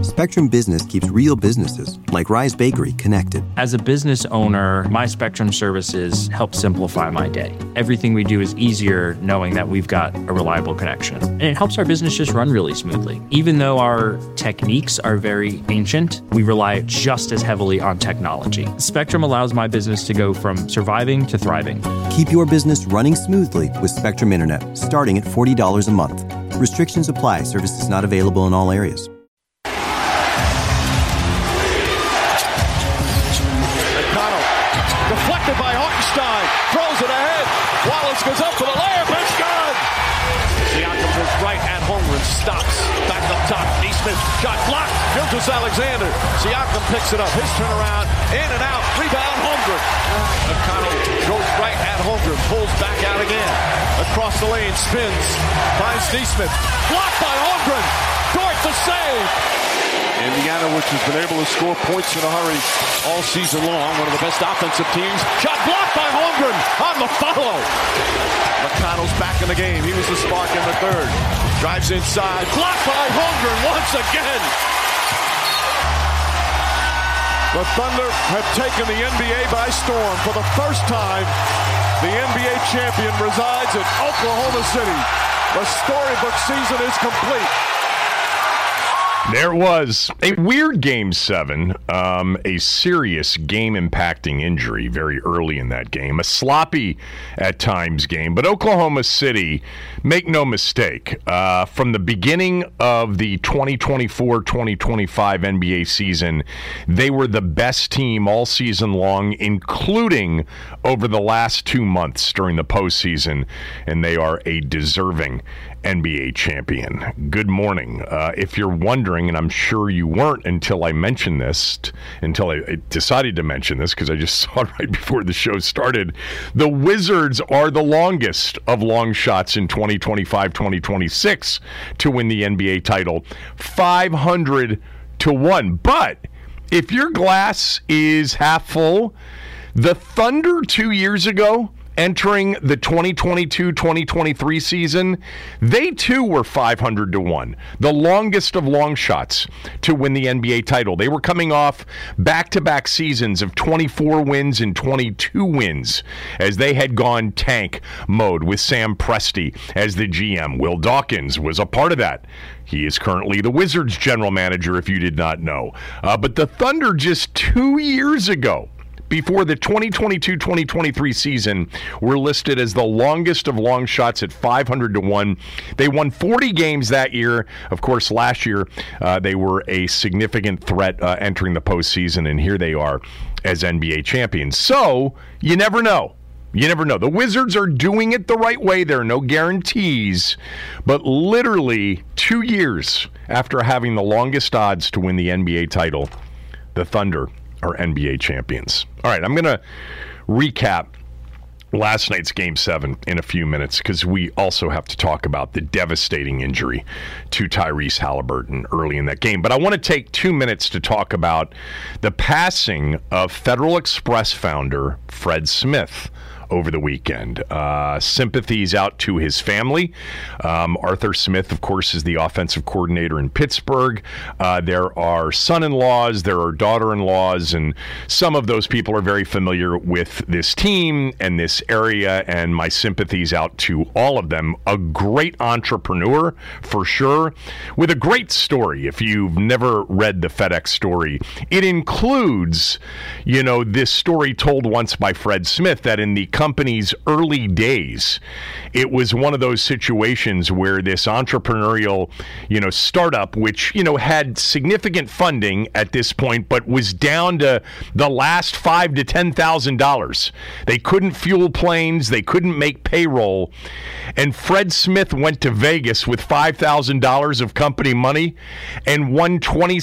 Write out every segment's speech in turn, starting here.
Spectrum Business keeps real businesses, like Rise Bakery, connected. As a business owner, my Spectrum services help simplify my day. Everything we do is easier knowing that we've got a reliable connection. And it helps our business just run really smoothly. Even though our techniques are very ancient, we rely just as heavily on technology. Spectrum allows my business to go from surviving to thriving. Keep your business running smoothly with Spectrum Internet, starting at $40 a month. Restrictions apply. Services not available in all areas. Deflected by Hartenstein, throws it ahead. Wallace goes up for the layup, it's good. Siakam goes right at Holmgren, stops, back up top. Neesmith, shot blocked. Gilgeous-Alexander. Siakam picks it up. His turnaround, in and out, rebound Holmgren. McConnell goes right at Holmgren, pulls back out again. Across the lane, spins, finds Neesmith. Blocked by Holmgren. Dort the save. Indiana, which has been able to score points in a hurry all season long. One of the best offensive teams. Shot blocked by Holmgren on the follow. McConnell's back in the game. He was the spark in the third. Drives inside. Blocked by Holmgren once again. The Thunder have taken the NBA by storm. For the first time, the NBA champion resides in Oklahoma City. The storybook season is complete. There was a weird Game 7, a serious game-impacting injury very early in that game, a sloppy at times game, but Oklahoma City, make no mistake, from the beginning of the 2024-2025 NBA season, they were the best team all season long, including over the last 2 months during the postseason, and they are a deserving NBA champion. Good morning. If you're wondering, and I'm sure you weren't until I mentioned this, until I decided to mention this because I just saw it right before the show started, the Wizards are the longest of long shots in 2025-2026 to win the NBA title, 500-1. But if your glass is half full, the Thunder 2 years ago, entering the 2022-2023 season, they too were 500-1, the longest of long shots to win the NBA title. They were coming off back-to-back seasons of 24 wins and 22 wins as they had gone tank mode with Sam Presti as the GM. Will Dawkins was a part of that. He is currently the Wizards general manager, if you did not know. But the Thunder just 2 years ago, before the 2022-2023 season, were listed as the longest of long shots at 500-1. They won 40 games that year. Of course, last year, they were a significant threat entering the postseason, and here they are as NBA champions. So, you never know. You never know. The Wizards are doing it the right way. There are no guarantees. But literally 2 years after having the longest odds to win the NBA title, the Thunder are NBA champions. All right, I'm going to recap last night's Game 7 in a few minutes because we also have to talk about the devastating injury to Tyrese Halliburton early in that game. But I want to take 2 minutes to talk about the passing of Federal Express founder Fred Smith over the weekend. Sympathies out to his family. Arthur Smith, of course, is the offensive coordinator in Pittsburgh. There are son-in-laws, there are daughter-in-laws, and some of those people are very familiar with this team and this area, and my sympathies out to all of them. A great entrepreneur, for sure, with a great story. If you've never read the FedEx story, it includes, this story told once by Fred Smith that in the company's early days, it was one of those situations where this entrepreneurial, startup, which, had significant funding at this point, but was down to the last $5,000 to $10,000. They couldn't fuel planes. They couldn't make payroll. And Fred Smith went to Vegas with $5,000 of company money and won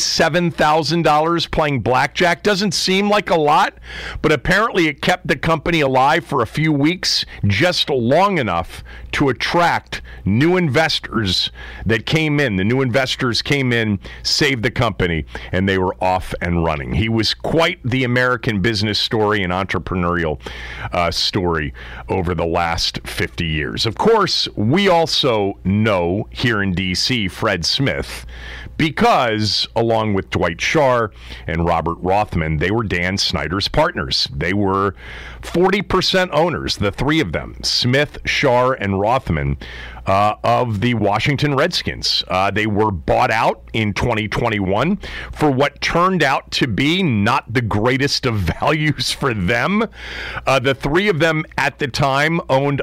$27,000 playing blackjack. Doesn't seem like a lot, but apparently it kept the company alive for a few weeks, just long enough to attract new investors that came in. The new investors came in, saved the company, and they were off and running. He was quite the American business story and entrepreneurial story over the last 50 years. Of course, we also know here in D.C. Fred Smith because, along with Dwight Scharr and Robert Rothman, they were Dan Snyder's partners. They were 40% owners, the three of them, Smith, Scharr, and Rothman, of the Washington Redskins. They were bought out in 2021 for what turned out to be not the greatest of values for them. The three of them at the time owned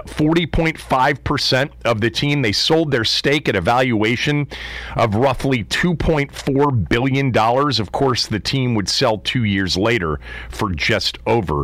40.5% of the team. They sold their stake at a valuation of roughly $2.4 billion. Of course, the team would sell 2 years later for just over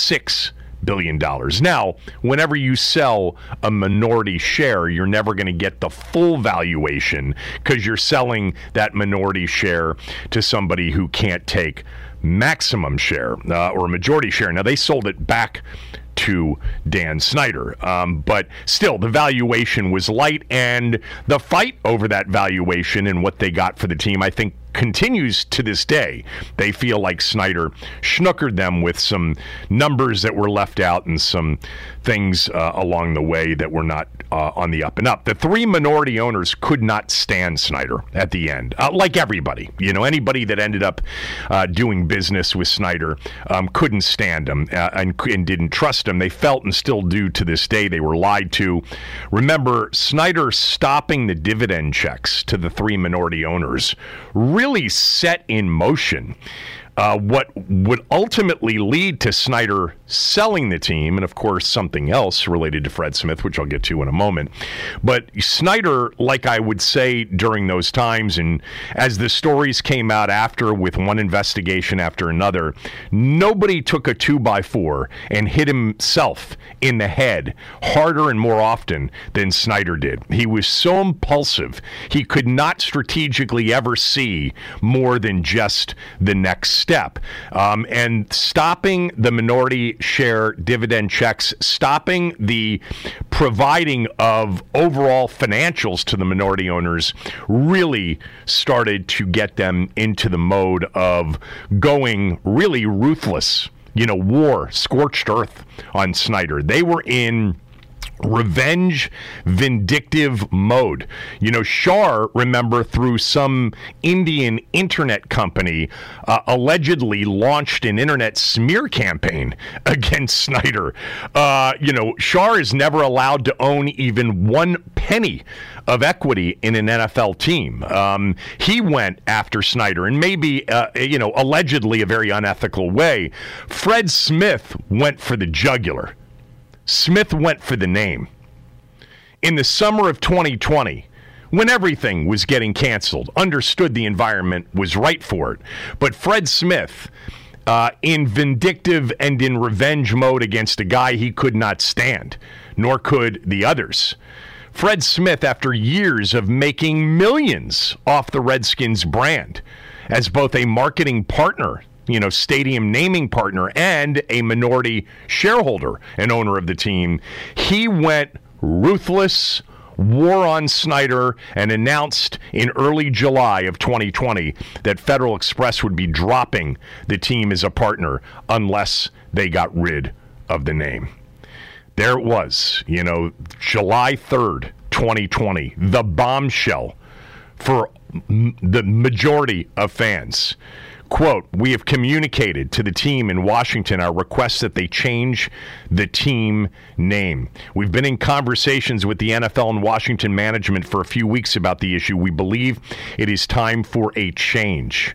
$6 billion. Now, whenever you sell a minority share, you're never going to get the full valuation because you're selling that minority share to somebody who can't take maximum share or majority share. Now, they sold it back to Dan Snyder. But still, the valuation was light, and the fight over that valuation and what they got for the team, I think, continues to this day. They feel like Snyder schnookered them with some numbers that were left out and some things along the way that were not on the up and up. The three minority owners could not stand Snyder at the end, like everybody. You know, anybody that ended up doing business with Snyder couldn't stand him and didn't trust him. They felt, and still do to this day, they were lied to. Remember, Snyder stopping the dividend checks to the three minority owners really set in motion what would ultimately lead to Snyder selling the team, and of course something else related to Fred Smith, which I'll get to in a moment. But Snyder, like I would say during those times, and as the stories came out after with one investigation after another, nobody took a 2x4 and hit himself in the head harder and more often than Snyder did. He was so impulsive, he could not strategically ever see more than just the next step. And stopping the minority share dividend checks, stopping the providing of overall financials to the minority owners really started to get them into the mode of going really ruthless, war, scorched earth on Snyder. They were in revenge, vindictive mode. Scharr, remember, through some Indian internet company, allegedly launched an internet smear campaign against Snyder. Scharr is never allowed to own even 1 penny of equity in an NFL team. He went after Snyder, and maybe, allegedly a very unethical way. Fred Smith went for the jugular. Smith went for the name. In the summer of 2020, when everything was getting canceled, understood the environment was right for it. But Fred Smith, in vindictive and in revenge mode against a guy he could not stand, nor could the others. Fred Smith, after years of making millions off the Redskins brand as both a marketing partner, stadium naming partner, and a minority shareholder and owner of the team, he went ruthless, war on Snyder, and announced in early July of 2020 that Federal Express would be dropping the team as a partner unless they got rid of the name. There it was, July 3rd, 2020, the bombshell for the majority of fans. Quote, "We have communicated to the team in Washington our request that they change the team name. We've been in conversations with the NFL and Washington management for a few weeks about the issue. We believe it is time for a change."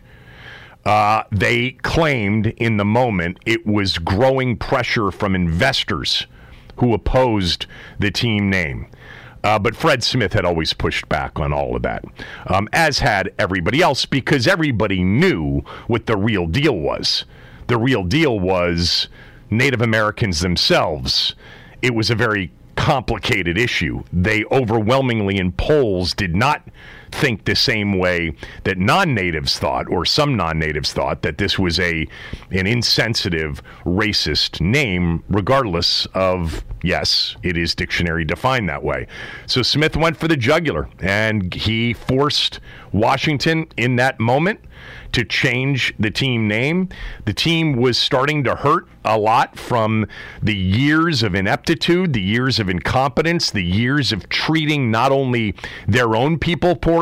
They claimed in the moment it was growing pressure from investors who opposed the team name. But Fred Smith had always pushed back on all of that, as had everybody else, because everybody knew what the real deal was. The real deal was Native Americans themselves. It was a very complicated issue. They overwhelmingly in polls did not think the same way that non-natives thought, or some non-natives thought, that this was an insensitive, racist name, regardless of, yes, it is dictionary defined that way. So Smith went for the jugular, and he forced Washington in that moment to change the team name. The team was starting to hurt a lot from the years of ineptitude, the years of incompetence, the years of treating not only their own people poorly,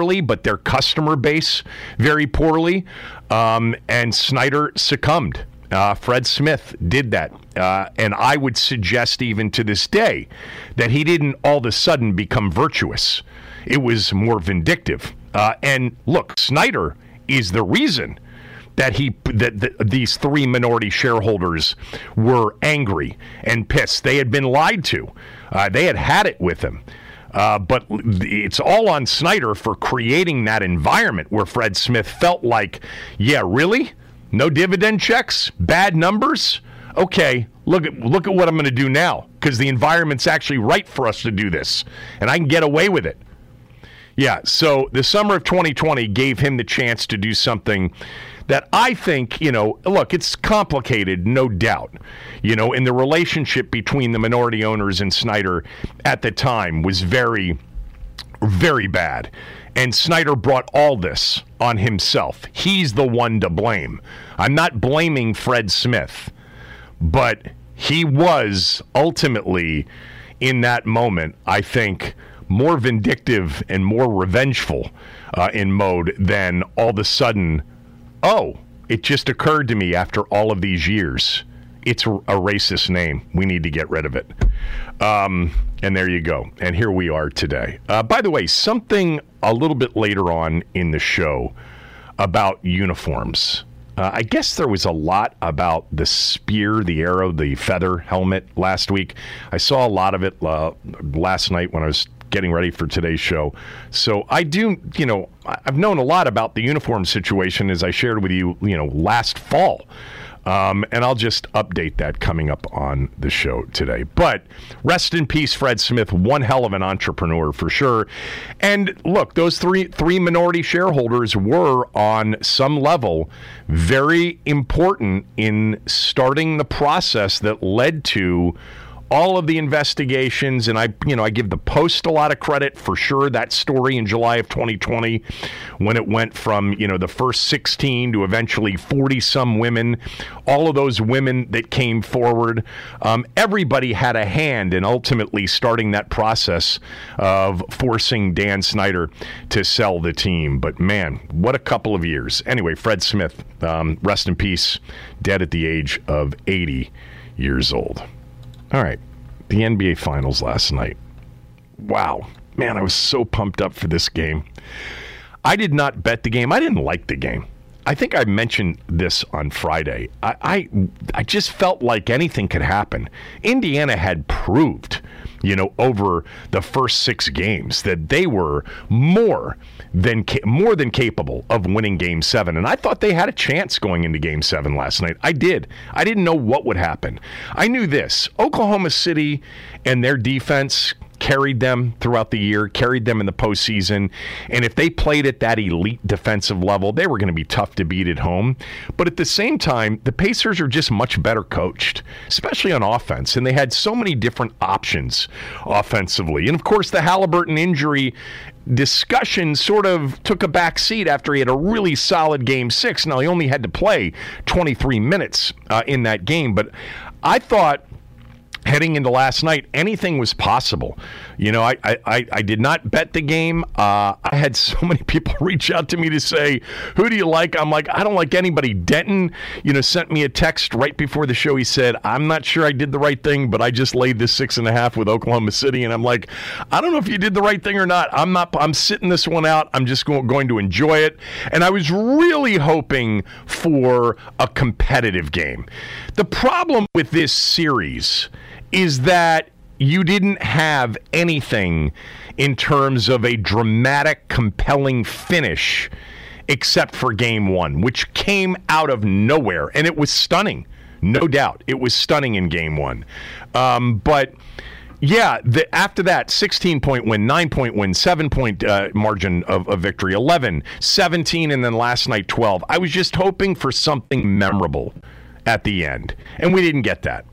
poorly, but their customer base very poorly. And Snyder succumbed. Fred Smith did that. And I would suggest even to this day that he didn't all of a sudden become virtuous. It was more vindictive. And look, Snyder is the reason that these three minority shareholders were angry and pissed. They had been lied to. They had it with him. But it's all on Snyder for creating that environment where Fred Smith felt like, yeah, really? No dividend checks? Bad numbers? Okay, look at what I'm going to do now, because the environment's actually right for us to do this, and I can get away with it. Yeah, so the summer of 2020 gave him the chance to do something that I think, look, it's complicated, no doubt. And the relationship between the minority owners and Snyder at the time was very, very bad. And Snyder brought all this on himself. He's the one to blame. I'm not blaming Fred Smith, but he was ultimately, in that moment, I think, more vindictive and more revengeful in mode than all of a sudden, oh, it just occurred to me after all of these years. It's a racist name. We need to get rid of it. And there you go. And here we are today. By the way, something a little bit later on in the show about uniforms. I guess there was a lot about the spear, the arrow, the feather helmet last week. I saw a lot of it last night when I was getting ready for today's show. So I do, I've known a lot about the uniform situation, as I shared with you, last fall. And I'll just update that coming up on the show today. But rest in peace, Fred Smith, one hell of an entrepreneur for sure. And look, those three minority shareholders were on some level very important in starting the process that led to all of the investigations, and I give the Post a lot of credit for sure. That story in July of 2020, when it went from the first 16 to eventually 40-some women, all of those women that came forward, everybody had a hand in ultimately starting that process of forcing Dan Snyder to sell the team. But man, what a couple of years. Anyway, Fred Smith, rest in peace, dead at the age of 80 years old. All right, the NBA Finals last night. Wow. Man, I was so pumped up for this game. I did not bet the game. I didn't like the game. I think I mentioned this on Friday. I just felt like anything could happen. Indiana had proved, over the first 6 games that they were more than capable of winning Game 7. And I thought they had a chance going into Game 7 last night. I did. I didn't know what would happen. I knew this. Oklahoma City and their defense carried them throughout the year, carried them in the postseason, and if they played at that elite defensive level, they were going to be tough to beat at home. But at the same time, the Pacers are just much better coached, especially on offense, and they had so many different options offensively. And of course, the Halliburton injury discussion sort of took a back seat after he had a really solid Game 6. Now, he only had to play 23 minutes in that game, but I thought heading into last night, anything was possible. I did not bet the game. I had so many people reach out to me to say, who do you like? I'm like, I don't like anybody. Denton, sent me a text right before the show. He said, I'm not sure I did the right thing, but I just laid this 6.5 with Oklahoma City. And I'm like, I don't know if you did the right thing or not. I'm sitting this one out. I'm just going to enjoy it. And I was really hoping for a competitive game. The problem with this series is that you didn't have anything in terms of a dramatic, compelling finish except for Game 1, which came out of nowhere. And it was stunning, no doubt. It was stunning in Game 1. But yeah, after that, 16-point win, 9-point win, 7-point margin of victory, 11, 17, and then last night 12. I was just hoping for something memorable at the end, and we didn't get that.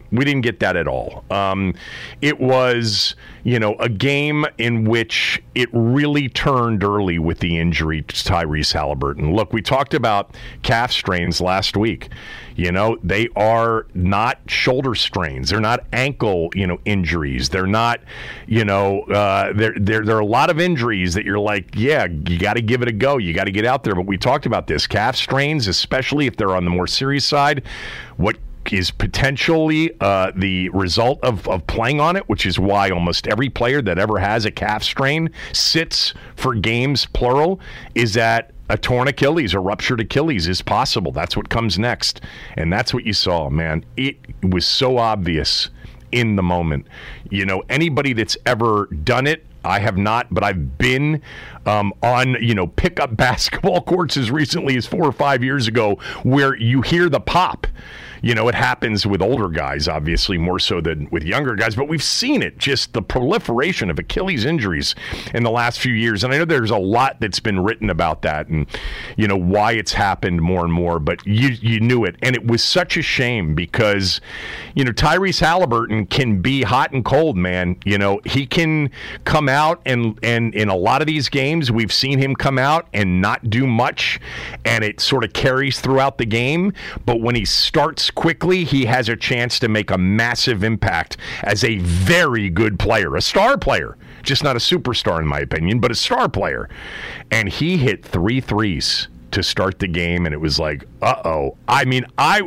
We didn't get that at all. It was, a game in which it really turned early with the injury to Tyrese Haliburton. Look, we talked about calf strains last week. They are not shoulder strains. They're not ankle, injuries. They're not, there are a lot of injuries that you're like, yeah, you got to give it a go. You got to get out there. But we talked about this. Calf strains, especially if they're on the more serious side, what is potentially the result of playing on it, which is why almost every player that ever has a calf strain sits for games, plural, is that a torn Achilles, a ruptured Achilles is possible. That's what comes next. And that's what you saw, man. It was so obvious in the moment. Anybody that's ever done it, I have not, but I've been on, pickup basketball courts as recently as 4 or 5 years ago where you hear the pop. It happens with older guys, obviously, more so than with younger guys. But we've seen it, just the proliferation of Achilles injuries in the last few years. And I know there's a lot that's been written about that and, why it's happened more and more. But you knew it. And it was such a shame because, Tyrese Haliburton can be hot and cold, man. He can come out and in a lot of these games, we've seen him come out and not do much. And it sort of carries throughout the game. But when he starts quickly, he has a chance to make a massive impact as a very good player, a star player, just not a superstar in my opinion, but a star player. And he hit 3 threes to start the game, and it was like, uh-oh. I mean,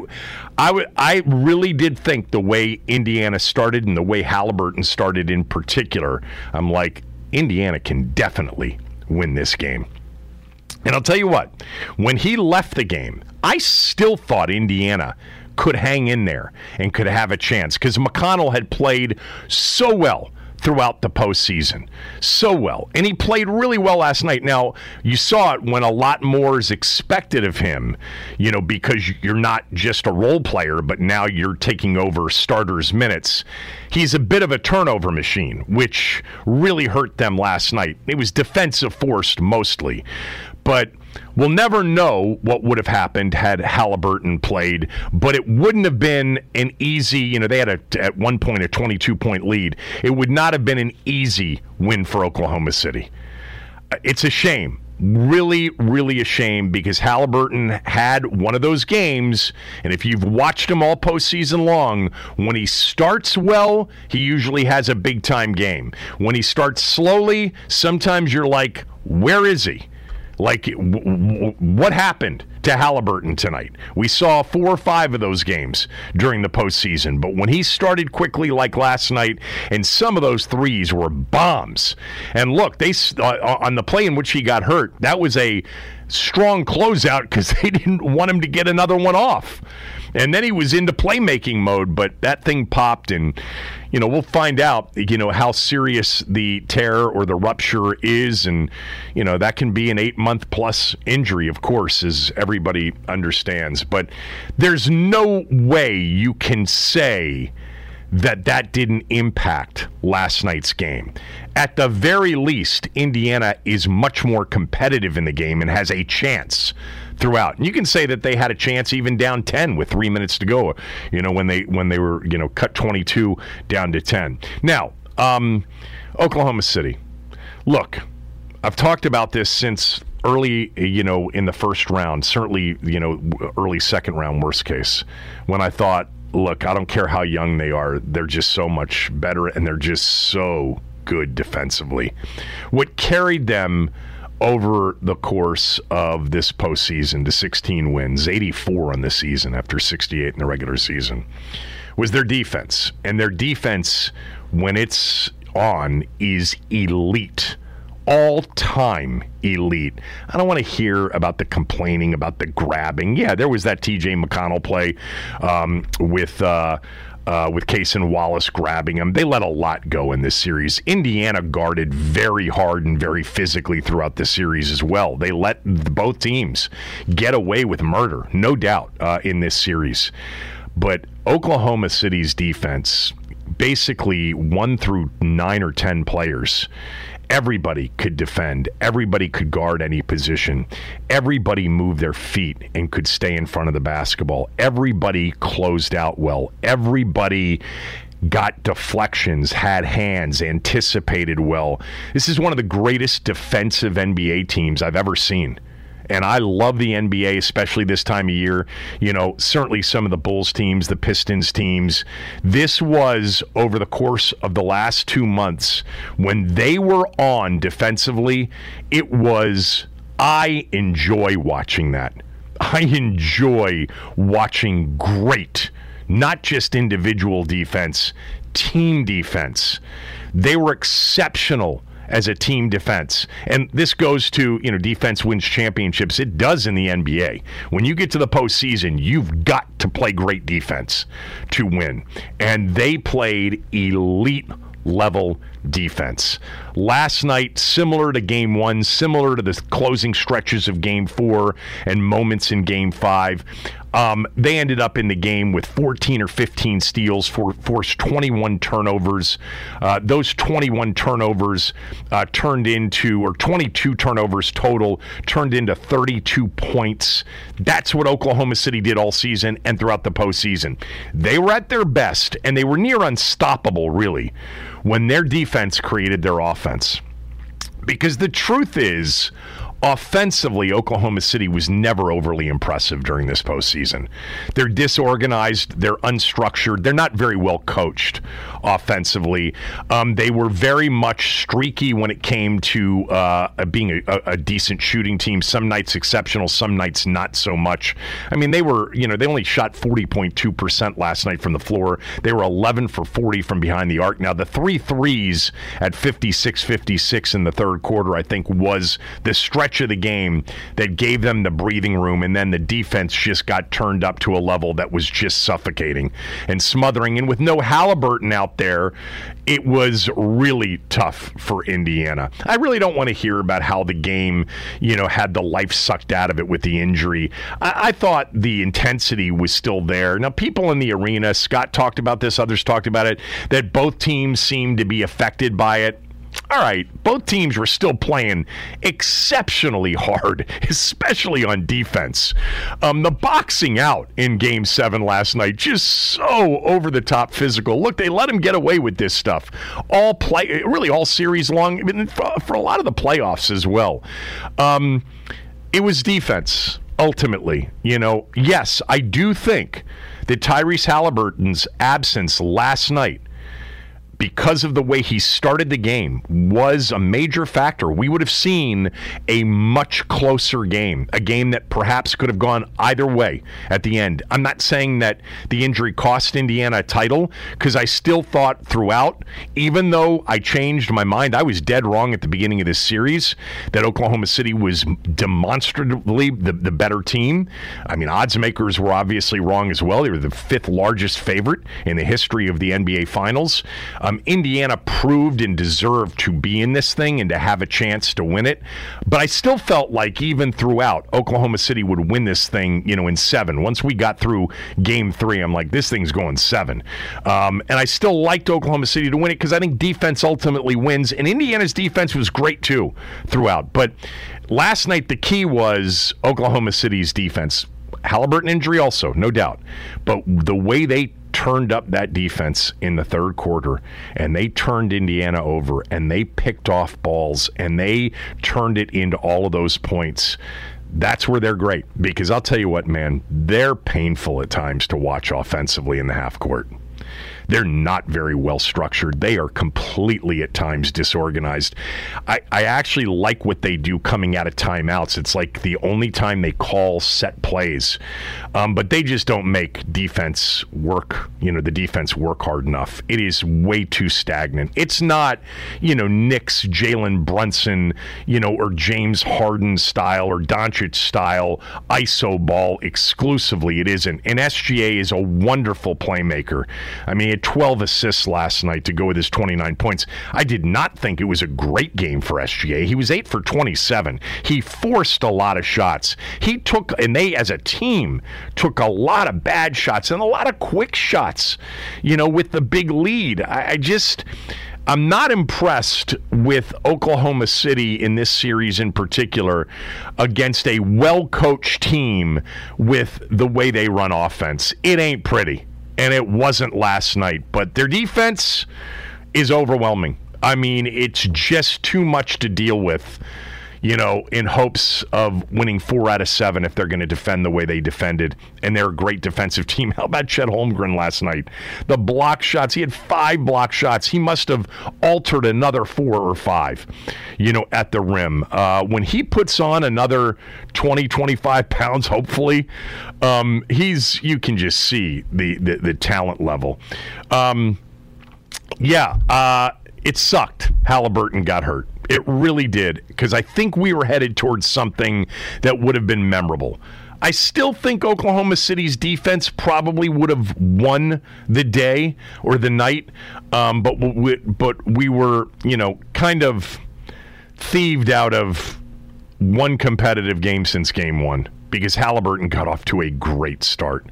I really did think the way Indiana started and the way Haliburton started in particular, I'm like, Indiana can definitely win this game. And I'll tell you what, when he left the game, I still thought Indiana could hang in there and could have a chance because McConnell had played so well throughout the postseason. So well. And he played really well last night. Now, you saw it when a lot more is expected of him, because you're not just a role player, but now you're taking over starters' minutes. He's a bit of a turnover machine, which really hurt them last night. It was defensive forced mostly. But we'll never know what would have happened had Haliburton played, but it wouldn't have been an easy, they had at one point a 22-point lead. It would not have been an easy win for Oklahoma City. It's a shame. Really, really a shame because Haliburton had one of those games, and if you've watched him all postseason long, when he starts well, he usually has a big-time game. When he starts slowly, sometimes you're like, where is he? Like, what happened to Haliburton tonight? We saw 4 or 5 of those games during the postseason, but when he started quickly like last night, and some of those threes were bombs. And look, they on the play in which he got hurt, that was a strong closeout because they didn't want him to get another one off. And then he was into playmaking mode, but that thing popped, and we'll find out how serious the tear or the rupture is, and that can be an 8-month plus injury, of course, as everybody understands. But there's no way you can say that didn't impact last night's game. At the very least, Indiana is much more competitive in the game and has a chance throughout. And you can say that they had a chance even down 10 with 3 minutes to go, when they were, cut 22 down to 10. Now, Oklahoma City. Look, I've talked about this since early, in the first round, certainly, early second round, worst case, when I thought, look, I don't care how young they are, they're just so much better and they're just so good defensively. What carried them over the course of this postseason to 16 wins, 84 on the season after 68 in the regular season, was their defense. And their defense, when it's on, is elite. All-time elite. I don't want to hear about the complaining, about the grabbing. Yeah, there was that T.J. McConnell play with Cason Wallace grabbing him. They let a lot go in this series. Indiana guarded very hard and very physically throughout the series as well. They let both teams get away with murder, no doubt, in this series. But Oklahoma City's defense, basically 1 through 9 or 10 players, Everybody could defend. Everybody could guard any position. Everybody moved their feet and could stay in front of the basketball. Everybody closed out well. Everybody got deflections, had hands, anticipated well. This is one of the greatest defensive NBA teams I've ever seen. And I love the NBA, especially this time of year. You know, certainly some of the Bulls teams, the Pistons teams. This was, over the course of the last 2 months, when they were on defensively, I enjoy watching that. I enjoy watching great, not just individual defense, team defense. They were exceptional as a team defense. And this goes to, defense wins championships. It does in the NBA. When you get to the postseason, you've got to play great defense to win. And they played elite level defense. Last night, similar to Game 1, similar to the closing stretches of Game 4 and moments in Game 5, they ended up in the game with 14 or 15 steals, forced 21 turnovers. Those 21 turnovers turned into, or 22 turnovers total, turned into 32 points. That's what Oklahoma City did all season and throughout the postseason. They were at their best, and they were near unstoppable, really, when their defense created their offense. Because the truth is, offensively, Oklahoma City was never overly impressive during this postseason. They're disorganized. They're unstructured. They're not very well coached offensively. They were very much streaky when it came to being a decent shooting team. Some nights exceptional, some nights not so much. I mean, they only shot 40.2% last night from the floor. They were 11 for 40 from behind the arc. Now, the 3 threes at 56-56 in the third quarter, I think, was the stretch of the game that gave them the breathing room, and then the defense just got turned up to a level that was just suffocating and smothering. And with no Halliburton out there, it was really tough for Indiana. I really don't want to hear about how the game, had the life sucked out of it with the injury. I thought the intensity was still there. Now, people in the arena, Scott talked about this, others talked about it, that both teams seemed to be affected by it. All right, both teams were still playing exceptionally hard, especially on defense. The boxing out in Game 7 last night, just so over-the-top physical. Look, they let them get away with this stuff all series long, for a lot of the playoffs as well. It was defense, ultimately. Yes, I do think that Tyrese Halliburton's absence last night, because of the way he started the game, was a major factor. We would have seen a much closer game, a game that perhaps could have gone either way at the end. I'm not saying that the injury cost Indiana a title, because I still thought throughout, even though I changed my mind, I was dead wrong at the beginning of this series, that Oklahoma City was demonstratively the better team. I mean, odds makers were obviously wrong as well. They were the 5th largest favorite in the history of the NBA Finals. Indiana proved and deserved to be in this thing and to have a chance to win it. But I still felt like even throughout, Oklahoma City would win this thing, in 7. Once we got through Game 3, I'm like, this thing's going 7. And I still liked Oklahoma City to win it because I think defense ultimately wins. And Indiana's defense was great, too, throughout. But last night, the key was Oklahoma City's defense. Halliburton injury also, no doubt. But the way they turned up that defense in the third quarter, and they turned Indiana over, and they picked off balls, and they turned it into all of those points. That's where they're great. Because I'll tell you what, man, they're painful at times to watch offensively in the half court. They're not very well structured. They are completely, at times, disorganized. I actually like what they do coming out of timeouts. It's like the only time they call set plays. But they just don't make defense work, the defense work hard enough. It is way too stagnant. It's not, Knicks, Jalen Brunson, or James Harden style or Doncic style ISO ball exclusively. It isn't. And SGA is a wonderful playmaker. I mean, he had 12 assists last night to go with his 29 points. I did not think it was a great game for SGA. He was 8 for 27. He forced a lot of shots. They as a team took a lot of bad shots and a lot of quick shots, with the big lead. I'm not impressed with Oklahoma City in this series in particular against a well-coached team with the way they run offense. It ain't pretty, and it wasn't last night. But their defense is overwhelming. I mean, it's just too much to deal with, in hopes of winning 4 out of 7 if they're going to defend the way they defended. And they're a great defensive team. How about Chet Holmgren last night? The block shots, he had 5 block shots. He must have altered another 4 or 5, at the rim. When he puts on another 20, 25 pounds, hopefully, you can just see the talent level. It sucked. Halliburton got hurt. It really did, because I think we were headed towards something that would have been memorable. I still think Oklahoma City's defense probably would have won the day or the night, but we were, kind of thieved out of one competitive game since game 1 because Halliburton got off to a great start.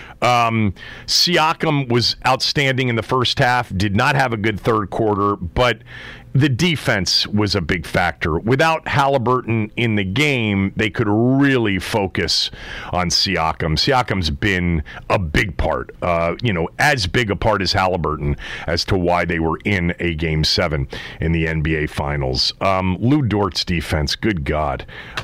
Siakam was outstanding in the first half, did not have a good third quarter, but the defense was a big factor. Without Halliburton in the game, they could really focus on Siakam. Siakam's been a big part, as big a part as Halliburton as to why they were in a Game 7 in the NBA Finals. Lou Dort's defense, good God.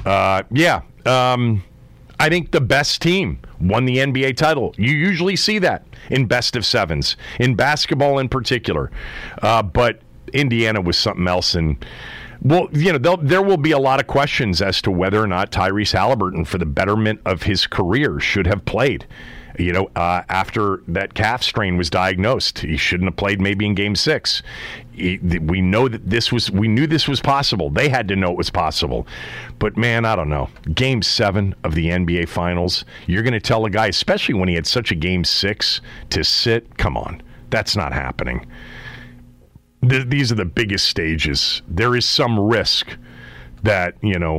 I think the best team won the NBA title. You usually see that in best of 7s, in basketball in particular. But Indiana was something else. And, there will be a lot of questions as to whether or not Tyrese Halliburton, for the betterment of his career, should have played. After that calf strain was diagnosed, he shouldn't have played maybe in Game 6. We knew this was possible. They had to know it was possible. But, man, I don't know. Game 7 of the NBA Finals, you're going to tell a guy, especially when he had such a Game 6, to sit? Come on. That's not happening. These are the biggest stages. There is some risk that,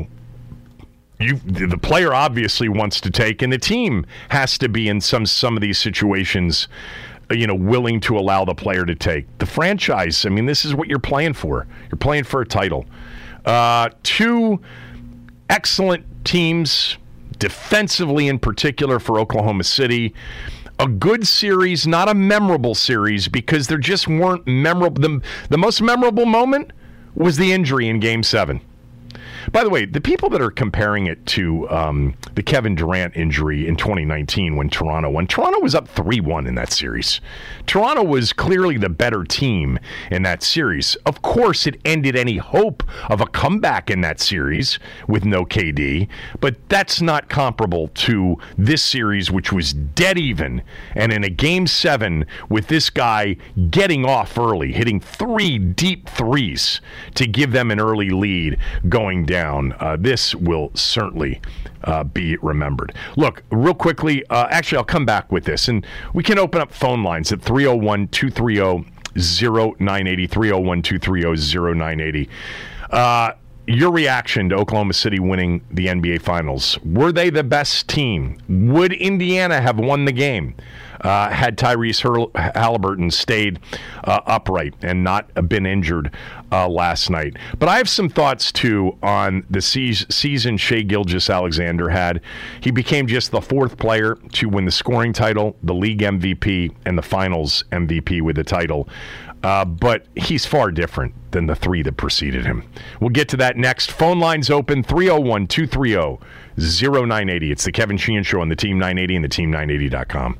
the player obviously wants to take, and the team has to be in some of these situations, willing to allow the player to take. The franchise, this is what you're playing for. You're playing for a title. 2 excellent teams, defensively in particular for Oklahoma City. A good series, not a memorable series, because there just weren't memorable. The most memorable moment was the injury in Game 7. By the way, the people that are comparing it to the Kevin Durant injury in 2019 when Toronto won, Toronto was up 3-1 in that series. Toronto was clearly the better team in that series. Of course, it ended any hope of a comeback in that series with no KD, but that's not comparable to this series, which was dead even. And in a Game 7 with this guy getting off early, hitting 3 deep threes to give them an early lead going down. This will certainly be remembered. Look, real quickly, actually, I'll come back with this, and we can open up phone lines at 301-230-0980, 301-230-0980. Your reaction to Oklahoma City winning the NBA Finals. Were they the best team? Would Indiana have won the game had Tyrese Halliburton stayed upright and not been injured last night? But I have some thoughts, too, on the season Shai Gilgeous-Alexander had. He became just the 4th player to win the scoring title, the league MVP, and the finals MVP with the title. But he's far different than the 3 that preceded him. We'll get to that next. Phone lines open, 301-230-0980. It's the Kevin Sheehan Show on the Team 980 and the Team980.com.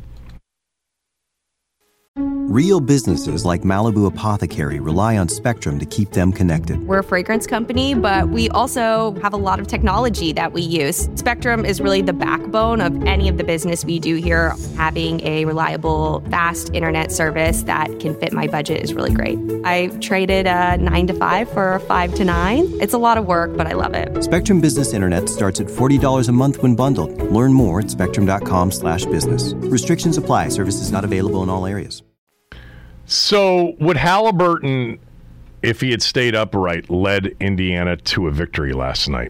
Real businesses like Malibu Apothecary rely on Spectrum to keep them connected. We're a fragrance company, but we also have a lot of technology that we use. Spectrum is really the backbone of any of the business we do here. Having a reliable, fast internet service that can fit my budget is really great. I traded a 9 to 5 for a 5 to 9. It's a lot of work, but I love it. Spectrum Business Internet starts at $40 a month when bundled. Learn more at spectrum.com/business. Restrictions apply. Services not available in all areas. So would Halliburton, if he had stayed upright, led Indiana to a victory last night?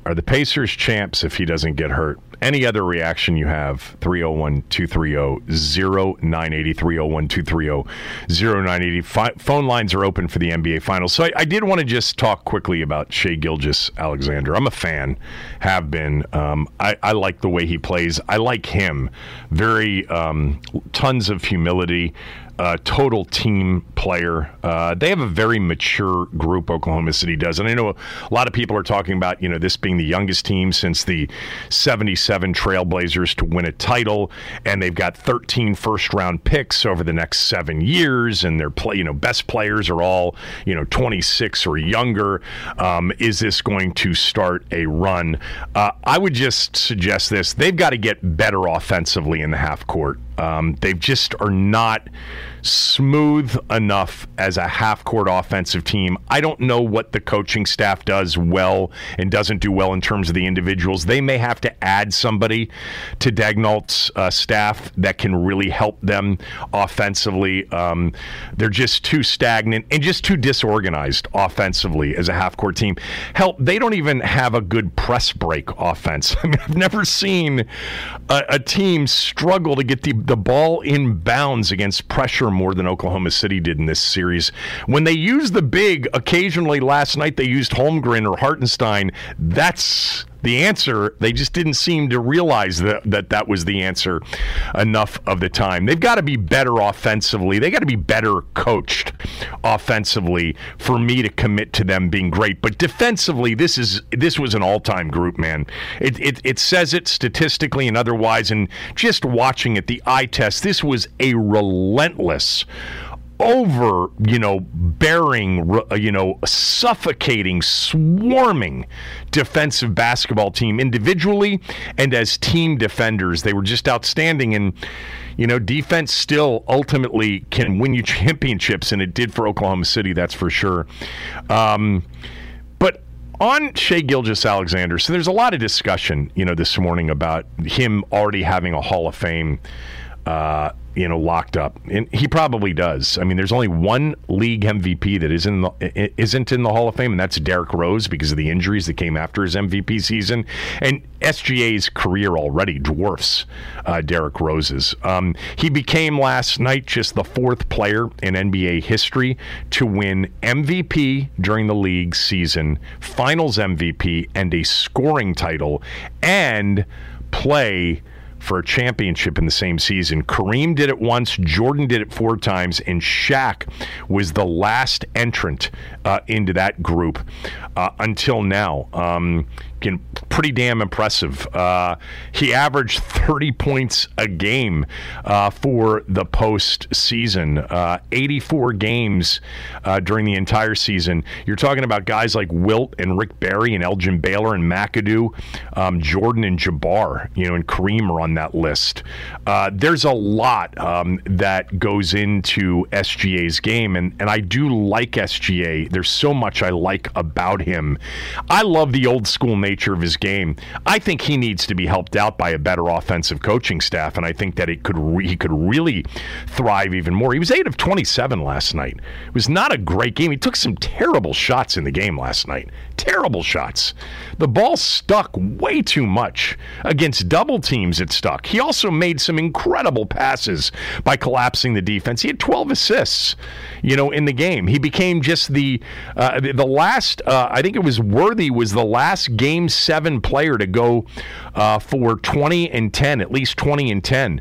Are the Pacers champs if he doesn't get hurt? Any other reaction you have, 301-230-0980, 301-230-0980. Phone lines are open for the NBA Finals. So I did want to just talk quickly about Shai Gilgeous-Alexander. I'm a fan, have been. I like the way he plays. I like him. Very tons of humility. Total team player. They have a very mature group, Oklahoma City does. And I know a lot of people are talking about, this being the youngest team since the 77 Trailblazers to win a title, and they've got 13 first-round picks over the next 7 years, and their best players are all, 26 or younger. Is this going to start a run? I would just suggest this. They've got to get better offensively in the half court. They just are not smooth enough as a half-court offensive team. I don't know what the coaching staff does well and doesn't do well in terms of the individuals. They may have to add somebody to Daigneault's staff that can really help them offensively. They're just too stagnant and just too disorganized offensively as a half-court team. Hell, they don't even have a good press break offense. I mean, I've never seen a team struggle to get the ball in bounds against pressure more than Oklahoma City did in this series. When they use the big, occasionally last night they used Holmgren or Hartenstein. That's the answer. They just didn't seem to realize that was the answer enough of the time. They've got to be better offensively. They got to be better coached offensively for me to commit to them being great. But defensively, this was an all-time group, man. It says it statistically and otherwise, and just watching it, the eye test, this was a relentless, bearing, suffocating, swarming defensive basketball team individually and as team defenders. They were just outstanding, and defense still ultimately can win you championships, and it did for Oklahoma City, that's for sure. But on Shai Gilgeous-Alexander, so there's a lot of discussion, this morning about him already having a Hall of Fame locked up. And he probably does. I mean, there's only one league MVP that isn't in the Hall of Fame, and that's Derrick Rose because of the injuries that came after his MVP season. And SGA's career already dwarfs Derrick Rose's. He became last night just the fourth player in NBA history to win MVP during the league season, Finals MVP, and a scoring title, and play for a championship in the same season. Kareem did it once, Jordan did it 4 times, and Shaq was the last entrant into that group until now. Pretty damn impressive. He averaged 30 points a game for the postseason. 84 games during the entire season. You're talking about guys like Wilt and Rick Barry and Elgin Baylor and McAdoo, Jordan and Jabbar, and Kareem are on that list. There's a lot that goes into SGA's game, and I do like SGA. There's so much I like about him. I love the old school nature of his game. I think he needs to be helped out by a better offensive coaching staff, and I think that he could really thrive even more. He was 8 of 27 last night. It was not a great game. He took some terrible shots in the game last night. Terrible shots. The ball stuck way too much. Against double teams, it stuck. He also made some incredible passes by collapsing the defense. He had 12 assists, in the game. He became just the last, I think it was Worthy was the last Game 7 player to go for 20 and 10, at least 20 and 10.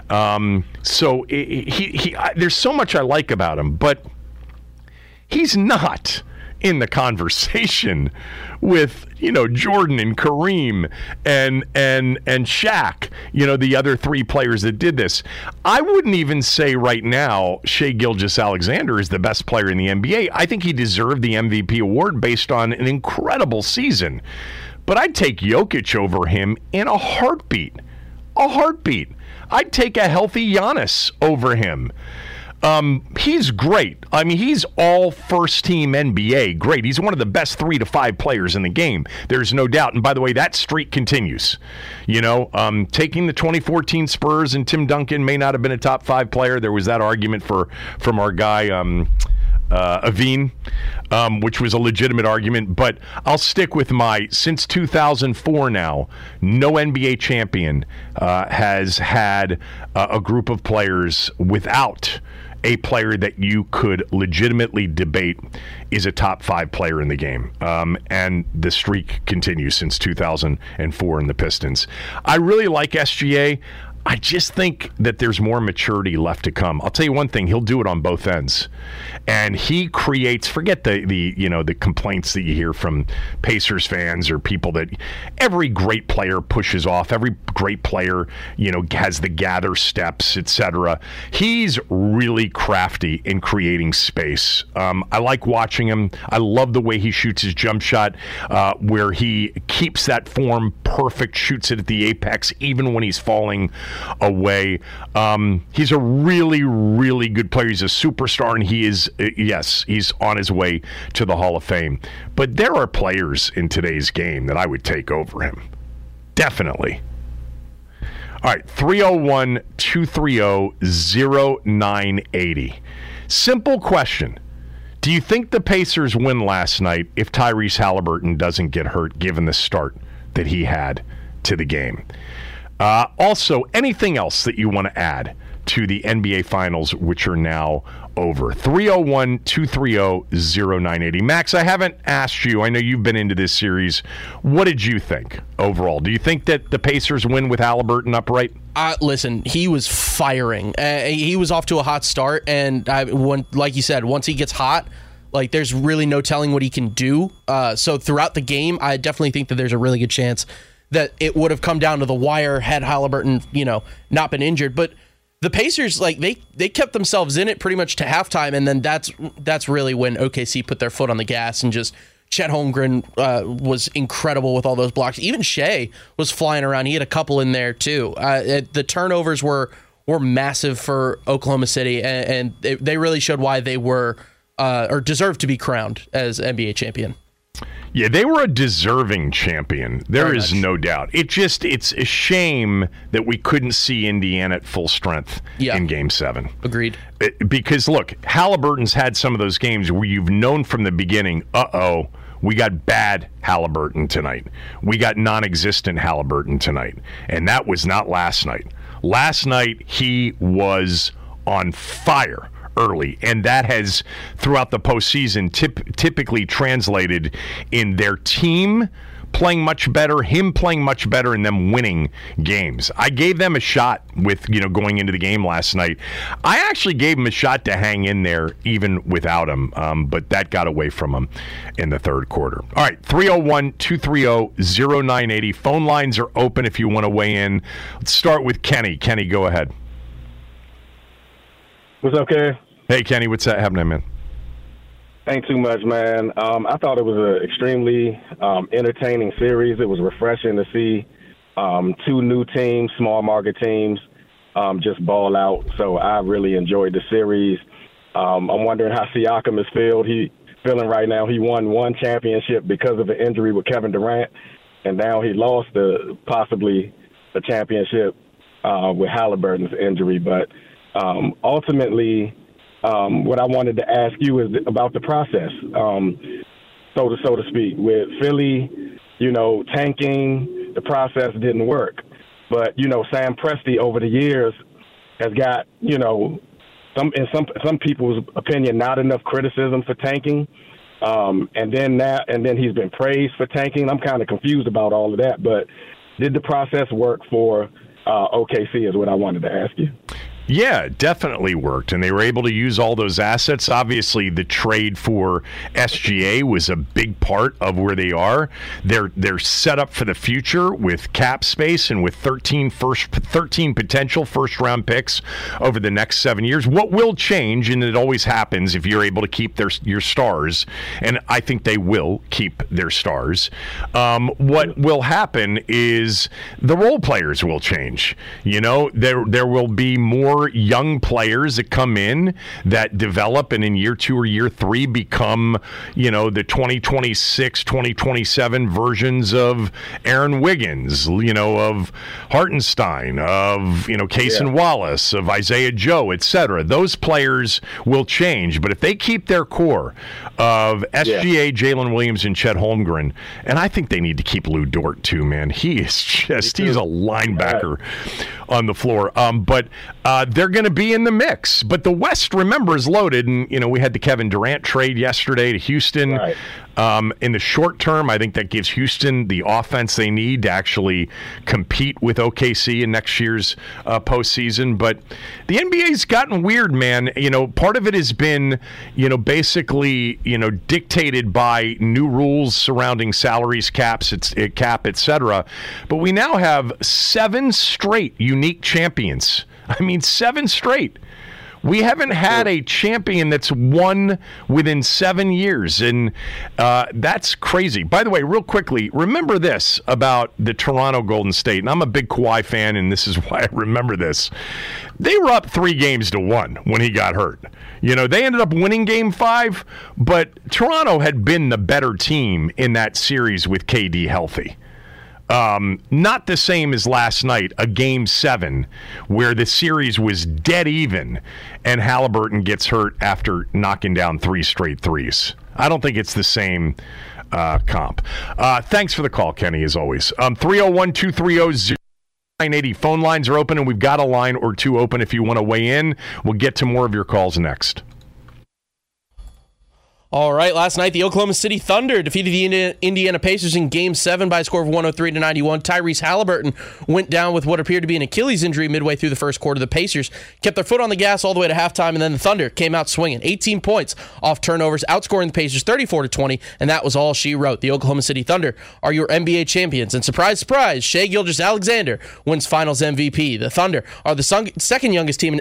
So there's so much I like about him, but he's not in the conversation with, Jordan and Kareem and Shaq, the other 3 players that did this. I wouldn't even say right now Shai Gilgeous-Alexander is the best player in the NBA. I think he deserved the MVP award based on an incredible season. But I'd take Jokic over him in a heartbeat. A heartbeat. I'd take a healthy Giannis over him. He's great. I mean, he's all first-team NBA. Great. He's one of the best 3 to 5 players in the game. There's no doubt. And by the way, that streak continues. Taking the 2014 Spurs and Tim Duncan may not have been a top 5 player. There was that argument from our guy, Aveen, which was a legitimate argument, but I'll stick with since 2004 now, no NBA champion has had a group of players without a player that you could legitimately debate is a top 5 player in the game. And the streak continues since 2004 in the Pistons. I really like SGA. I just think that there's more maturity left to come. I'll tell you one thing, he'll do it on both ends. And he creates, forget the complaints that you hear from Pacers fans or people that every great player pushes off, every great player, has the gather steps, etc. He's really crafty in creating space. I like watching him. I love the way he shoots his jump shot, where he keeps that form perfect, shoots it at the apex, even when he's falling away. He's a really, really good player. He's a superstar, and he is, he's on his way to the Hall of Fame. But there are players in today's game that I would take over him. Definitely. All right, 301-230-0980. Simple question. Do you think the Pacers win last night if Tyrese Halliburton doesn't get hurt, given the start that he had to the game? Also, anything else that you want to add to the NBA Finals, which are now over? 301-230-0980. Max, I haven't asked you. I know you've been into this series. What did you think overall? Do you think that the Pacers win with Halliburton upright? Listen, he was firing. He was off to a hot start, and like you said, once he gets hot, there's really no telling what he can do. So throughout the game, I definitely think that there's a really good chance that it would have come down to the wire had Halliburton, not been injured. But the Pacers, they kept themselves in it pretty much to halftime, and then that's really when OKC put their foot on the gas and just Chet Holmgren was incredible with all those blocks. Even Shea was flying around. He had a couple in there too. The turnovers were massive for Oklahoma City, and they really showed why they were or deserved to be crowned as NBA champion. Yeah, they were a deserving champion. There is no doubt. It's a shame that we couldn't see Indiana at full strength in Game 7. Agreed. Because, look, Halliburton's had some of those games where you've known from the beginning, we got bad Halliburton tonight. We got non-existent Halliburton tonight. And that was not last night. Last night, he was on fire early, and that has, throughout the postseason, typically translated in their team playing much better, him playing much better, and them winning games. I gave them a shot with, going into the game last night. I actually gave him a shot to hang in there even without him, but that got away from him in the third quarter. All right, 301-230-0980. Phone lines are open if you want to weigh in. Let's start with Kenny. Kenny, go ahead. What's up, Kev? Hey, Kenny, what's that happening, man? Ain't too much, man. I thought it was an extremely entertaining series. It was refreshing to see two new teams, small market teams, just ball out. So I really enjoyed the series. I'm wondering how Siakam is feeling right now. He won one championship because of an injury with Kevin Durant, and now he lost possibly a championship with Halliburton's injury. But ultimately, what I wanted to ask you is about the process, so to speak. With Philly, tanking, the process didn't work. But, Sam Presti over the years has got, in some people's opinion, not enough criticism for tanking. And then he's been praised for tanking. I'm kind of confused about all of that. But did the process work for OKC is what I wanted to ask you. Yeah, it definitely worked, and they were able to use all those assets. Obviously, the trade for SGA was a big part of where they are. They're set up for the future with cap space and with 13 potential first-round picks over the next 7 years. What will change, and it always happens if you're able to keep your stars, and I think they will keep their stars, what will happen is the role players will change. There will be more more young players that come in that develop and in year 2 or year 3 become, the 2026, 2027 versions of Aaron Wiggins, of Hartenstein, of, Cason Wallace, of Isaiah Joe, etc. Those players will change. But if they keep their core of SGA, Jalen Williams, and Chet Holmgren, and I think they need to keep Lou Dort too, man. He's a linebacker on the floor. But they're going to be in the mix. But the West, remember, is loaded. And, we had the Kevin Durant trade yesterday to Houston. Right. In the short term, I think that gives Houston the offense they need to actually compete with OKC in next year's postseason. But the NBA's gotten weird, man. Part of it has been, basically, dictated by new rules surrounding salaries, cap, etc. But we now have 7 straight unique champions. 7 straight. We haven't had a champion that's won within 7 years, and that's crazy. By the way, real quickly, remember this about the Toronto Golden State, and I'm a big Kawhi fan, and this is why I remember this. They were up 3-1 when he got hurt. They ended up winning Game 5, but Toronto had been the better team in that series with KD healthy. Not the same as last night, a Game 7, where the series was dead even, and Halliburton gets hurt after knocking down 3 straight threes. I don't think it's the same comp. Thanks for the call, Kenny, as always. 301-230-0980. Phone lines are open, and we've got a line or two open if you want to weigh in. We'll get to more of your calls next. All right, last night the Oklahoma City Thunder defeated the Indiana Pacers in Game 7 by a score of 103-91. Tyrese Halliburton went down with what appeared to be an Achilles injury midway through the first quarter. The Pacers kept their foot on the gas all the way to halftime, and then the Thunder came out swinging. 18 points off turnovers, outscoring the Pacers 34-20, and that was all she wrote. The Oklahoma City Thunder are your NBA champions, and surprise, surprise, Shai Gilgeous-Alexander wins Finals MVP. The Thunder are the second youngest team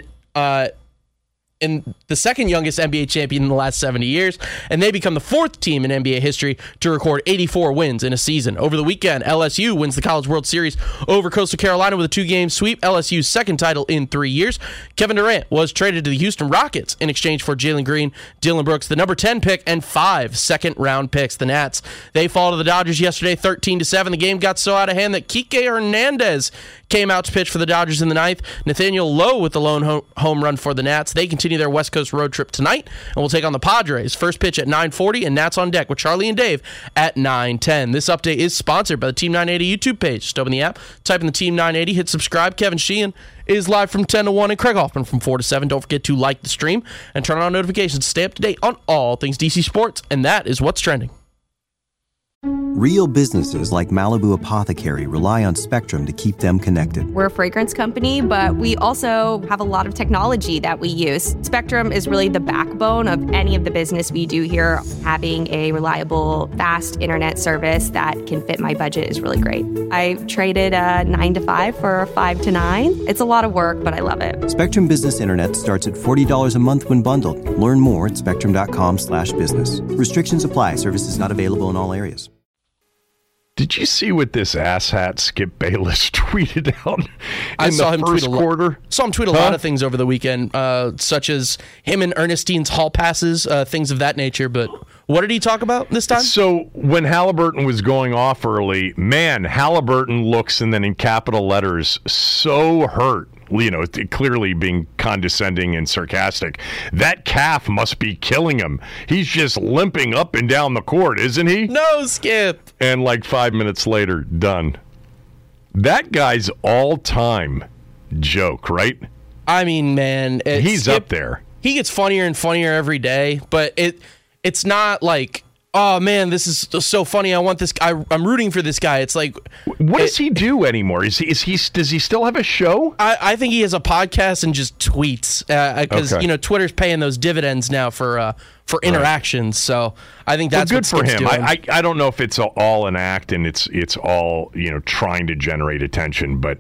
in the second youngest NBA champion in the last 70 years, and they become the 4th team in NBA history to record 84 wins in a season. Over the weekend, LSU wins the College World Series over Coastal Carolina with a 2-game sweep, LSU's second title in 3 years. Kevin Durant was traded to the Houston Rockets in exchange for Jalen Green, Dillon Brooks, the number 10 pick, and 5 second-round picks. The Nats, they fall to the Dodgers yesterday 13-7. The game got so out of hand that Kike Hernandez came out to pitch for the Dodgers in the 9th. Nathaniel Lowe with the lone home run for the Nats. They continue their West Coast road trip tonight, and we'll take on the Padres. First pitch at 9:40, and Nats on deck with Charlie and Dave at 9:10. This update is sponsored by the Team 980 YouTube page. Just open the app, type in the Team 980, hit subscribe. Kevin Sheehan is live from 10 to 1, and Craig Hoffman from 4 to 7. Don't forget to like the stream and turn on notifications to stay up to date on all things DC Sports, and that is what's trending. Real businesses like Malibu Apothecary rely on Spectrum to keep them connected. We're a fragrance company, but we also have a lot of technology that we use. Spectrum is really the backbone of any of the business we do here. Having a reliable, fast internet service that can fit my budget is really great. I traded a 9 to 5 for a 5 to 9. It's a lot of work, but I love it. Spectrum Business Internet starts at $40 a month when bundled. Learn more at spectrum.com/business. Restrictions apply. Services not available in all areas. Did you see what this asshat Skip Bayless tweeted out in the first quarter? Saw him tweet a lot of things over the weekend, such as him and Ernestine's hall passes, things of that nature. But what did he talk about this time? So when Halliburton was going off early, man, Halliburton looks, and then in capital letters, so hurt. Clearly being condescending and sarcastic. That calf must be killing him. He's just limping up and down the court, isn't he? No, Skip. And like 5 minutes later, done. That guy's all-time joke, right? I mean, man. He's Skip, up there. He gets funnier and funnier every day, but it's not like, oh man, this is so funny. I want this guy. I'm rooting for this guy. It's like, what does he do anymore? Does he still have a show? I think he has a podcast and just tweets because Twitter's paying those dividends now for interactions. So I think that's good for him. Doing. I don't know if it's all an act and it's all trying to generate attention, but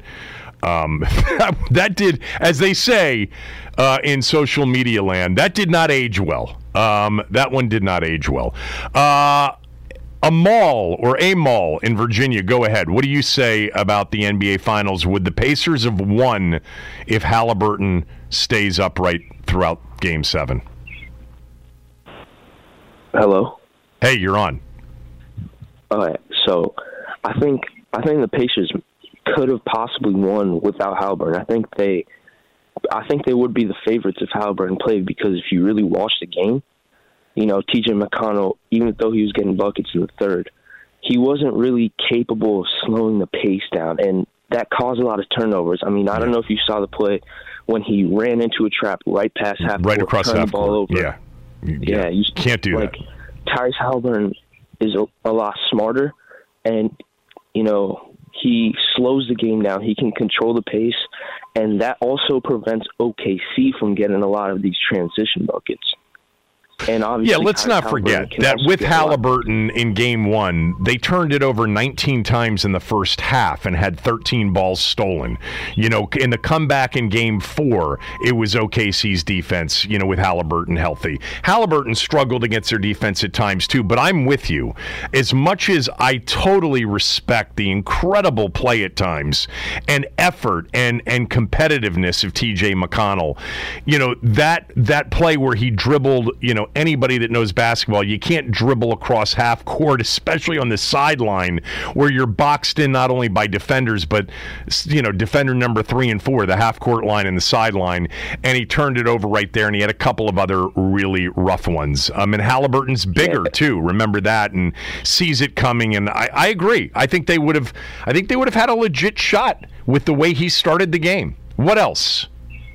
that did, as they say in social media land, that did not age well. That one did not age well. Amal in Virginia, go ahead. What do you say about the NBA Finals? Would the Pacers have won if Halliburton stays upright throughout Game 7? Hello? Hey, you're on. All right, so I think the Pacers could have possibly won without Halliburton. I think they would be the favorites if Halliburton played, because if you really watch the game, you know, TJ McConnell, even though he was getting buckets in the third, he wasn't really capable of slowing the pace down, and that caused a lot of turnovers. I mean, I don't know if you saw the play when he ran into a trap right past half court, right across half turned the ball court. over. Yeah, you can't do like, that. Tyrese Halliburton is a lot smarter, and, you know, he slows the game down. He can control the pace, and that also prevents OKC from getting a lot of these transition buckets. And obviously, let's not forget that with Halliburton in Game 1, they turned it over 19 times in the first half and had 13 balls stolen. You know, in the comeback in Game 4, it was OKC's defense, you know, with Halliburton healthy. Halliburton struggled against their defense at times too, but I'm with you. As much as I totally respect the incredible play at times and effort and competitiveness of TJ McConnell, you know, that play where he dribbled, you know, anybody that knows basketball, you can't dribble across half court, especially on the sideline where you're boxed in not only by defenders, but, you know, defender number 3 and 4, the half court line and the sideline, and he turned it over right there, and he had a couple of other really rough ones. And Halliburton's bigger too. Remember that, and sees it coming. And I agree. I think they would have had a legit shot with the way he started the game. What else?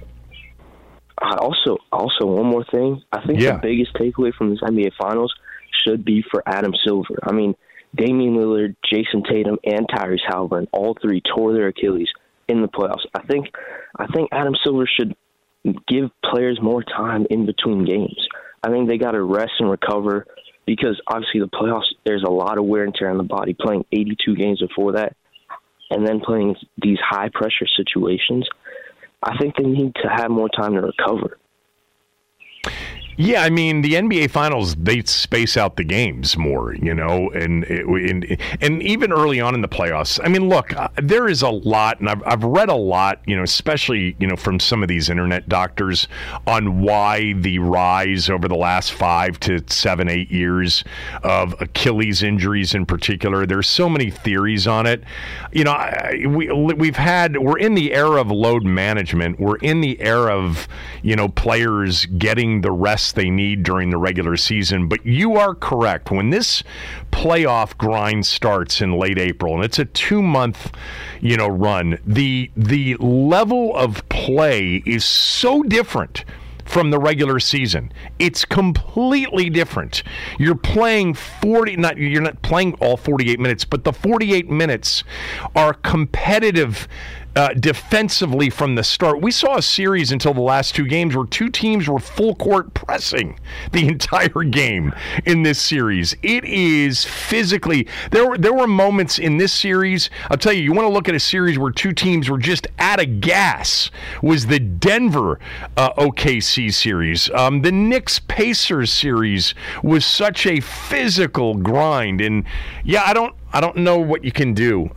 Also, one more thing. I think the biggest takeaway from this NBA Finals should be for Adam Silver. I mean, Damian Lillard, Jason Tatum, and Tyrese Halliburton, all three tore their Achilles in the playoffs. I think Adam Silver should give players more time in between games. I think they got to rest and recover, because obviously the playoffs, there's a lot of wear and tear on the body, playing 82 games before that, and then playing these high-pressure situations. I think they need to have more time to recover. Yeah, I mean, the NBA Finals, they space out the games more, you know, and even early on in the playoffs. I mean, look, there is a lot, and I've read a lot, you know, especially, you know, from some of these internet doctors on why the rise over the last 5 to 7, 8 years of Achilles injuries in particular. There's so many theories on it. You know, we're in the era of load management. We're in the era of, you know, players getting the rest they need during the regular season. But you are correct. When this playoff grind starts in late April, and it's a 2-month, you know, run, the level of play is so different from the regular season. It's completely different. You're playing you're not playing all 48 minutes, but the 48 minutes are competitive defensively from the start. We saw a series until the last 2 games where 2 teams were full court pressing the entire game in this series. It is physically, there were moments in this series, I'll tell you, you want to look at a series where 2 teams were just out of gas, was the Denver OKC series. The Knicks Pacers series was such a physical grind, and yeah, I don't know what you can do.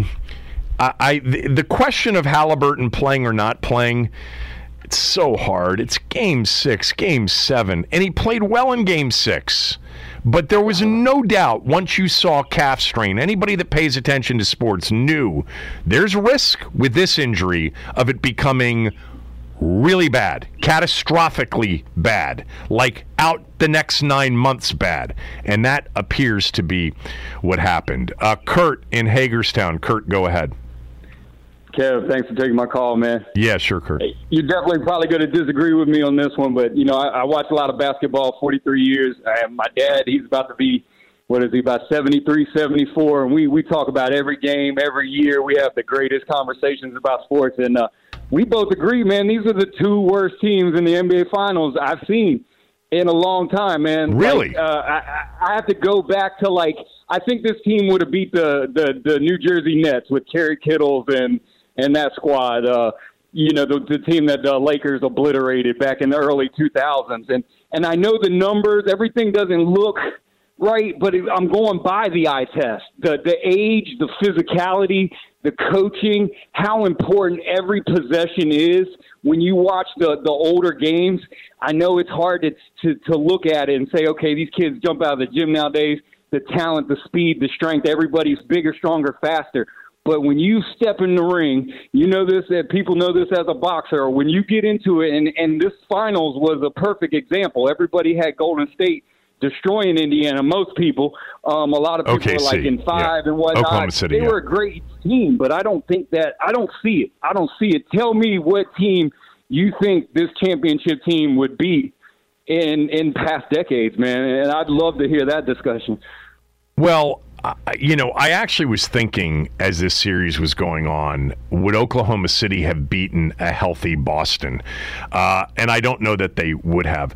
The question of Halliburton playing or not playing, it's so hard. It's Game 6, Game 7, and he played well in Game 6. But there was no doubt once you saw calf strain, anybody that pays attention to sports knew there's risk with this injury of it becoming really bad, catastrophically bad, like out the next 9 months bad. And that appears to be what happened. Kurt in Hagerstown. Kurt, go ahead. Kev, thanks for taking my call, man. Yeah, sure, Kurt. You're definitely probably going to disagree with me on this one, but, you know, I watch a lot of basketball, 43 years. My dad, he's about to be, about 73, 74, and we talk about every game, every year. We have the greatest conversations about sports, and we both agree, man, these are the 2 worst teams in the NBA Finals I've seen in a long time, man. Really? Like, I have to go back to, like, I think this team would have beat the New Jersey Nets with Kerry Kittles and that squad, you know, the team that the Lakers obliterated back in the early 2000s. And I know the numbers, everything doesn't look right? But I'm going by the eye test. The age, the physicality, the coaching, how important every possession is. When you watch the older games, I know it's hard to look at it and say, okay, these kids jump out of the gym nowadays, the talent, the speed, the strength, everybody's bigger, stronger, faster. But when you step in the ring, you know this, that people know this as a boxer. When you get into it, and this finals was a perfect example. Everybody had Golden State destroying Indiana. Most people, a lot of people were like in 5 and whatnot. Oklahoma City, they were a great team, but I don't see it. I don't see it. Tell me what team you think this championship team would be in past decades, man. And I'd love to hear that discussion. Well, I actually was thinking as this series was going on, would Oklahoma City have beaten a healthy Boston? And I don't know that they would have.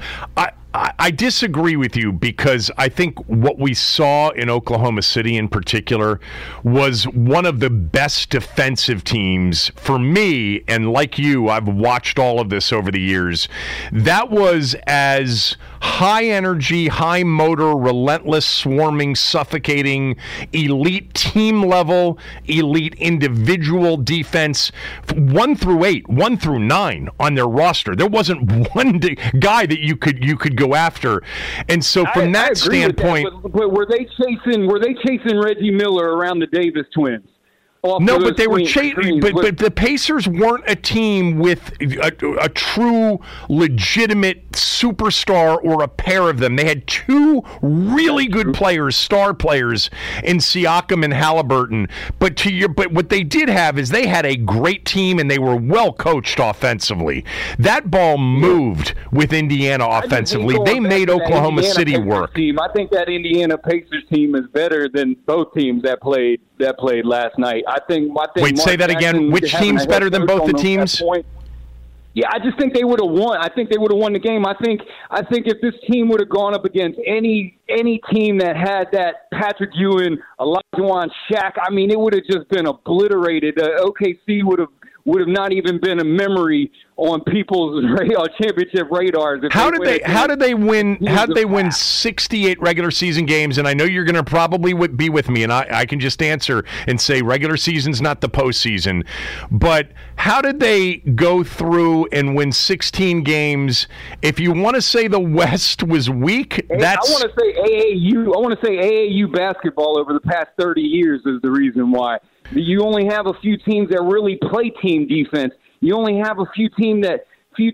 I disagree with you because I think what we saw in Oklahoma City in particular was one of the best defensive teams for me. And like you, I've watched all of this over the years. That was as high energy, high motor, relentless, swarming, suffocating, elite team level, elite individual defense, 1 through 8, 1 through 9 on their roster. There wasn't one guy that you could go after. And so from that standpoint, but were they chasing Reggie Miller around the Davis twins? No, but they were chasing. But the Pacers weren't a team with a true, legitimate superstar or a pair of them. They had 2 really good players, star players, in Siakam and Halliburton. But what they did have is they had a great team and they were well coached offensively. That ball moved with Indiana offensively. They made Oklahoma City work. I think that Indiana Pacers team is better than both teams that played last night. I think Wait, say that again. Which team's better than both the teams? Yeah, I just think they would have won. I think they would have won the game. I think if this team would have gone up against any team that had that Patrick Ewing, Olajuwon, Shaq, I mean, it would have just been obliterated. OKC would have not even been a memory on people's championship radars. How did they win 68 regular season games? And I know you're going to probably be with me, and I can just answer and say regular season's not the postseason. But how did they go through and win 16 games? If you want to say the West was weak, I want to say AAU. I want to say AAU basketball over the past 30 years is the reason why. You only have a few teams that really play team defense. You only have a few teams that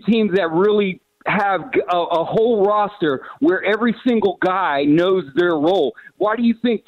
really have a whole roster where every single guy knows their role. Why do you think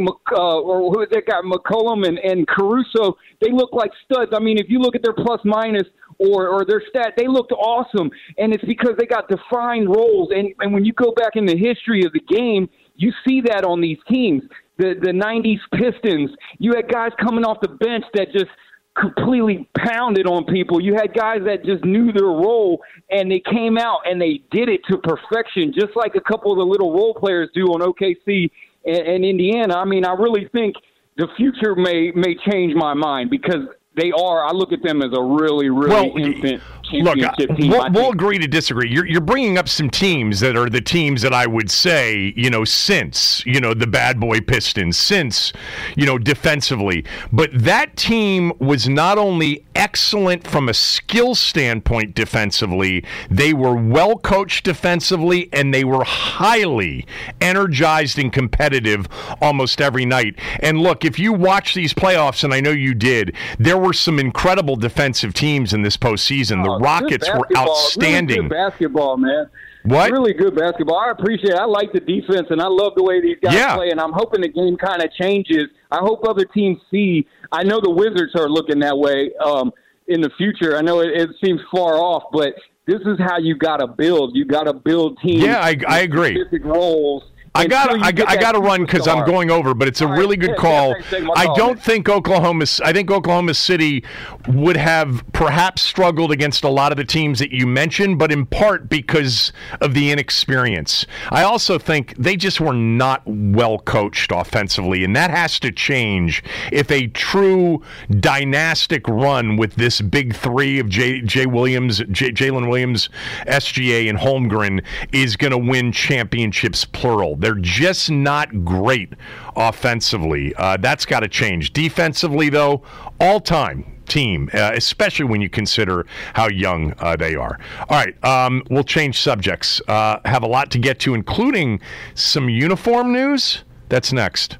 or who is that guy, McCollum and Caruso, they look like studs? I mean, if you look at their plus minus or their stat, they looked awesome. And it's because they got defined roles. And when you go back in the history of the game, you see that on these teams. The 90s Pistons, you had guys coming off the bench that just completely pounded on people. You had guys that just knew their role, and they came out and they did it to perfection, just like a couple of the little role players do on OKC and Indiana. I mean, I really think the future may change my mind because I look at them as a really, really infant championship team. We'll agree to disagree. You're bringing up some teams that are the teams that I would say, since, the bad boy Pistons, since, defensively. But that team was not only excellent from a skill standpoint defensively, they were well coached defensively, and they were highly energized and competitive almost every night. And look, if you watch these playoffs, and I know you did, there were some incredible defensive teams in this postseason. The Rockets were outstanding. Really good basketball, man. What? Really good basketball. I appreciate it. I like the defense, and I love the way these guys play, and I'm hoping the game kind of changes. I hope other teams see. I know the Wizards are looking that way in the future. I know it seems far off, but this is how you got to build. You got to build teams. Yeah, I agree. Specific roles. I got to run because I'm going over, but it's a really good call. I think Oklahoma City would have perhaps struggled against a lot of the teams that you mentioned, but in part because of the inexperience. I also think they just were not well coached offensively, and that has to change if a true dynastic run with this big three of Jalen Williams, SGA, and Holmgren is going to win championships, plural. They're just not great offensively. That's got to change. Defensively, though, all-time team, especially when you consider how young they are. All right, we'll change subjects. Have a lot to get to, including some uniform news. That's next.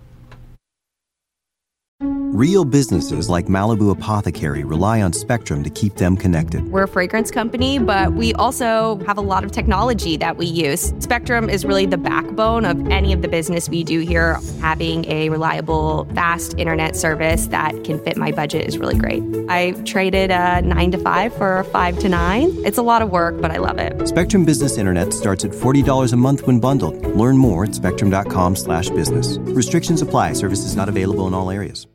Real businesses like Malibu Apothecary rely on Spectrum to keep them connected. We're a fragrance company, but we also have a lot of technology that we use. Spectrum is really the backbone of any of the business we do here. Having a reliable, fast internet service that can fit my budget is really great. I traded a 9 to 5 for a 5 to 9. It's a lot of work, but I love it. Spectrum Business Internet starts at $40 a month when bundled. Learn more at spectrum.com/business. Restrictions apply. Services not available in all areas.